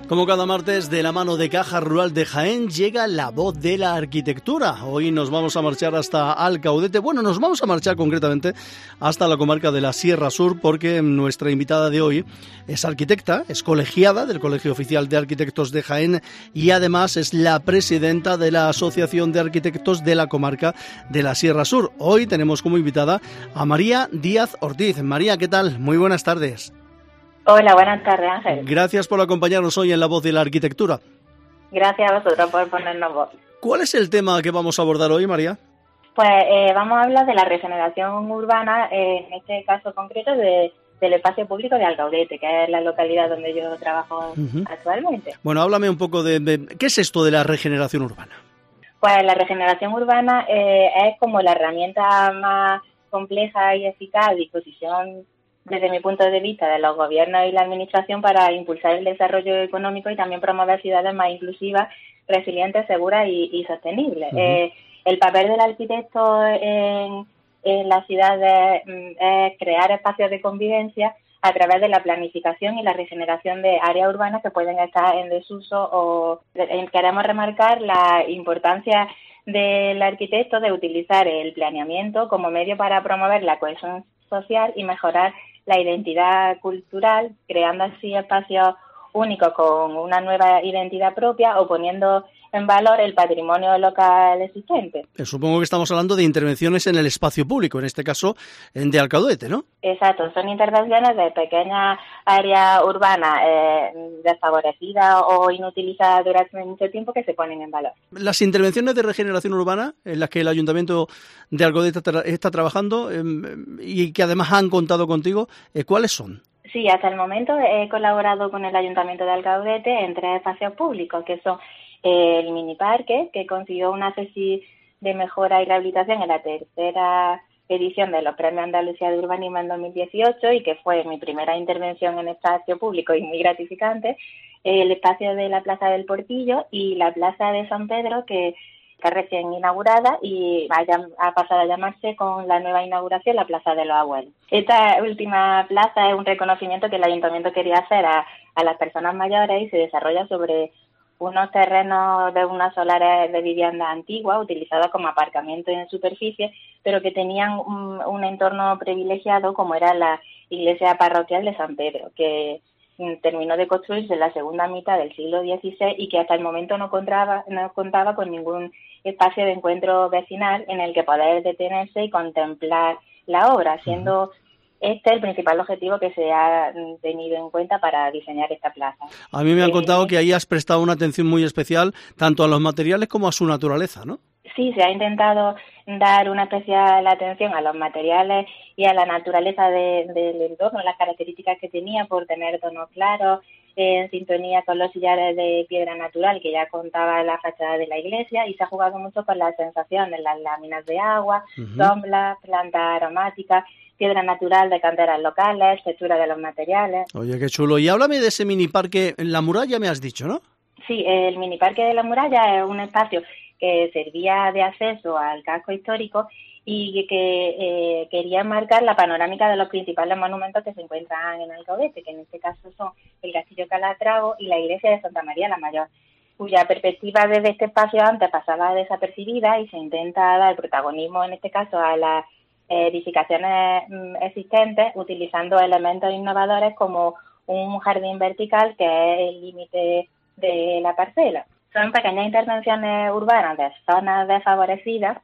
Como cada martes, de la mano de Caja Rural de Jaén, llega la voz de la arquitectura. Hoy nos vamos a marchar hasta Alcaudete. Bueno, nos vamos a marchar concretamente hasta la comarca de la Sierra Sur, porque nuestra invitada de hoy es arquitecta, es colegiada del Colegio Oficial de Arquitectos de Jaén y además es la presidenta de la Asociación de Arquitectos de la comarca de la Sierra Sur. Hoy tenemos como invitada a María Díaz Ortiz. María, ¿qué tal? Muy buenas tardes. Hola, buenas tardes, Ángel. Gracias por acompañarnos hoy en La Voz de la Arquitectura. Gracias a vosotros por ponernos voz. ¿Cuál es el tema que vamos a abordar hoy, María? Pues vamos a hablar de la regeneración urbana, en este caso concreto del espacio público de Alcaudete, que es la localidad donde yo trabajo actualmente. Bueno, háblame un poco de ¿qué es esto de la regeneración urbana? Pues la regeneración urbana es como la herramienta más compleja y eficaz a disposición, desde mi punto de vista, de los gobiernos y la administración para impulsar el desarrollo económico y también promover ciudades más inclusivas, resilientes, seguras y sostenibles. El papel del arquitecto en las ciudades es crear espacios de convivencia a través de la planificación y la regeneración de áreas urbanas que pueden estar en desuso. Queremos remarcar la importancia del arquitecto de utilizar el planeamiento como medio para promover la cohesión social y mejorar la identidad cultural, creando así espacios únicos con una nueva identidad propia o poniendo en valor el patrimonio local existente. Supongo que estamos hablando de intervenciones en el espacio público, en este caso de Alcaudete, ¿no? Exacto, son intervenciones de pequeñas áreas urbanas desfavorecidas o inutilizadas durante mucho tiempo que se ponen en valor. Las intervenciones de regeneración urbana en las que el Ayuntamiento de Alcaudete está trabajando y que además han contado contigo, ¿cuáles son? Sí, hasta el momento he colaborado con el Ayuntamiento de Alcaudete en 3 espacios públicos, que son el mini parque, que consiguió una tesis de mejora y rehabilitación en la tercera edición de los Premios Andalucía de Urbanismo en 2018 y que fue mi primera intervención en espacio público y muy gratificante, el espacio de la Plaza del Portillo y la Plaza de San Pedro, que está recién inaugurada y ha pasado a llamarse con la nueva inauguración la Plaza de los Abuelos. Esta última plaza es un reconocimiento que el Ayuntamiento quería hacer a las personas mayores y se desarrolla sobre unos terrenos de unas solares de vivienda antigua utilizados como aparcamiento en superficie, pero que tenían un entorno privilegiado como era la iglesia parroquial de San Pedro, que terminó de construirse en la segunda mitad del siglo XVI y que hasta el momento no contaba con ningún espacio de encuentro vecinal en el que poder detenerse y contemplar la obra, siendo este es el principal objetivo que se ha tenido en cuenta para diseñar esta plaza. A mí me han contado que ahí has prestado una atención muy especial tanto a los materiales como a su naturaleza, ¿no? Sí, se ha intentado dar una especial atención a los materiales y a la naturaleza del entorno, las características que tenía por tener tonos claros, en sintonía con los sillares de piedra natural que ya contaba la fachada de la iglesia, y se ha jugado mucho con las sensaciones, las láminas de agua, sombras, plantas aromáticas, piedra natural de canteras locales, textura de los materiales. Oye, qué chulo. Y háblame de ese mini parque en la muralla, me has dicho, ¿no? Sí, el mini parque de la muralla es un espacio que servía de acceso al casco histórico y que quería marcar la panorámica de los principales monumentos que se encuentran en Alcaudete, que en este caso son el Castillo Calatravo y la iglesia de Santa María la Mayor, cuya perspectiva desde este espacio antes pasaba desapercibida y se intenta dar protagonismo en este caso a las edificaciones existentes utilizando elementos innovadores como un jardín vertical que es el límite de la parcela. Son pequeñas intervenciones urbanas de zonas desfavorecidas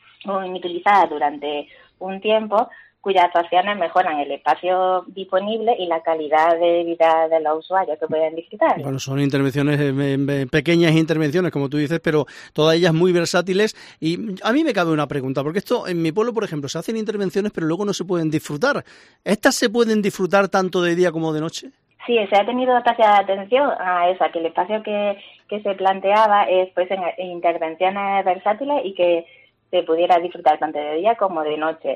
o inutilizadas durante un tiempo, cuyas actuaciones mejoran el espacio disponible y la calidad de vida de los usuarios que pueden disfrutar. Bueno, son intervenciones, pequeñas intervenciones, como tú dices, pero todas ellas muy versátiles. Y a mí me cabe una pregunta, porque esto en mi pueblo, por ejemplo, se hacen intervenciones, pero luego no se pueden disfrutar. ¿Estas se pueden disfrutar tanto de día como de noche? Sí, se ha tenido especial atención a eso, a que el espacio que se planteaba fuesen intervenciones versátiles y que se pudiera disfrutar tanto de día como de noche.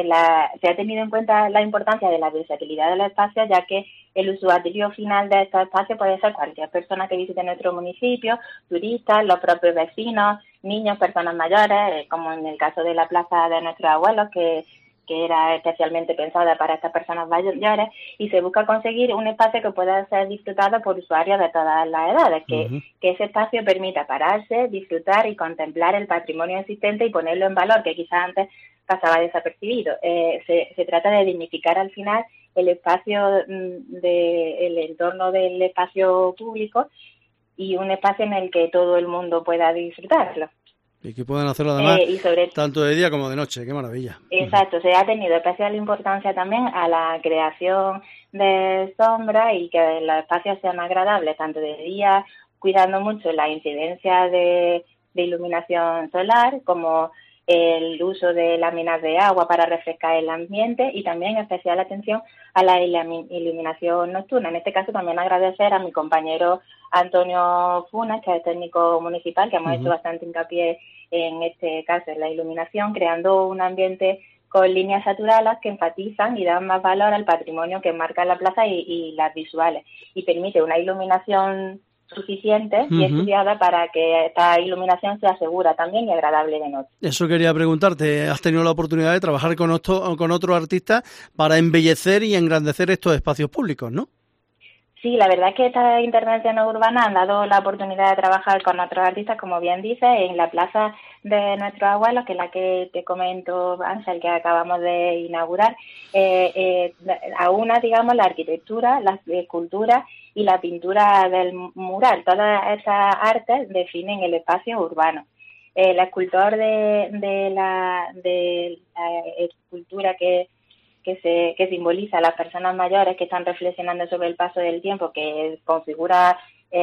Se ha tenido en cuenta la importancia de la versatilidad de los espacios, ya que el usuario final de estos espacios puede ser cualquier persona que visite nuestro municipio, turistas, los propios vecinos, niños, personas mayores, como en el caso de la plaza de nuestros abuelos, que que era especialmente pensada para estas personas mayores, y se busca conseguir un espacio que pueda ser disfrutado por usuarios de todas las edades, que ese espacio permita pararse, disfrutar y contemplar el patrimonio existente y ponerlo en valor, que quizás antes pasaba desapercibido. Se trata de dignificar al final el espacio, el entorno del espacio público, y un espacio en el que todo el mundo pueda disfrutarlo. Y que puedan hacerlo además tanto de día como de noche. ¡Qué maravilla! Exacto, se ha tenido especial importancia también a la creación de sombras y que los espacios sean agradables tanto de día, cuidando mucho la incidencia de iluminación solar, como el uso de láminas de agua para refrescar el ambiente, y también especial atención a la iluminación nocturna. En este caso también agradecer a mi compañero Antonio Funes, que es técnico municipal, que hemos hecho bastante hincapié en este caso en la iluminación, creando un ambiente con líneas saturadas que enfatizan y dan más valor al patrimonio que marca la plaza y las visuales, y permite una iluminación suficiente y estudiada para que esta iluminación sea segura también y agradable de noche. Eso quería preguntarte, ¿has tenido la oportunidad de trabajar con otros artistas para embellecer y engrandecer estos espacios públicos, no? Sí, la verdad es que estas intervenciones urbanas han dado la oportunidad de trabajar con otros artistas, como bien dices, en la plaza de nuestros abuelos, que es la que te comento, Ángel, que acabamos de inaugurar. Digamos, la arquitectura, la escultura y la pintura del mural. Todas estas artes definen el espacio urbano. El escultor de la escultura que simboliza a las personas mayores que están reflexionando sobre el paso del tiempo, que configura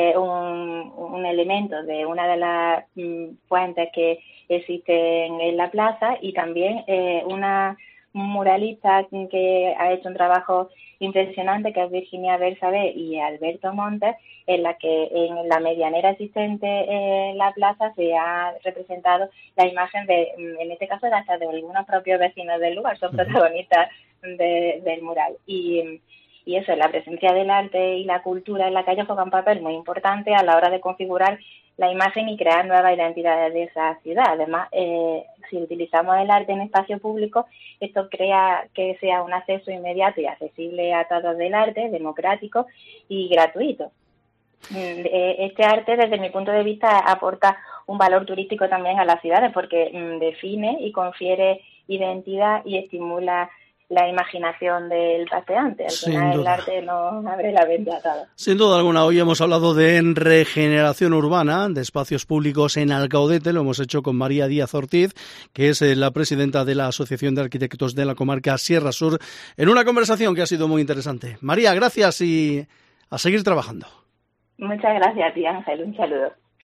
un elemento de una de las fuentes que existen en la plaza, y también una muralista que ha hecho un trabajo impresionante, que es Virginia Bersabe y Alberto Montes, en la que en la medianera existente en la plaza se ha representado la imagen en este caso hasta de algunos propios vecinos del lugar, son protagonistas del mural. Y eso, la presencia del arte y la cultura en la calle juega un papel muy importante a la hora de configurar la imagen y crear nuevas identidades de esa ciudad. Además, si utilizamos el arte en espacio público, esto crea que sea un acceso inmediato y accesible a todos del arte, democrático y gratuito. Este arte, desde mi punto de vista, aporta un valor turístico también a las ciudades, porque define y confiere identidad y estimula la imaginación del paseante. Al final el arte nos abre la mente a todos. Sin duda alguna, hoy hemos hablado de regeneración urbana, de espacios públicos en Alcaudete. Lo hemos hecho con María Díaz Ortiz, que es la presidenta de la Asociación de Arquitectos de la comarca Sierra Sur, en una conversación que ha sido muy interesante. María, gracias y a seguir trabajando. Muchas gracias a ti, Ángel. Un saludo.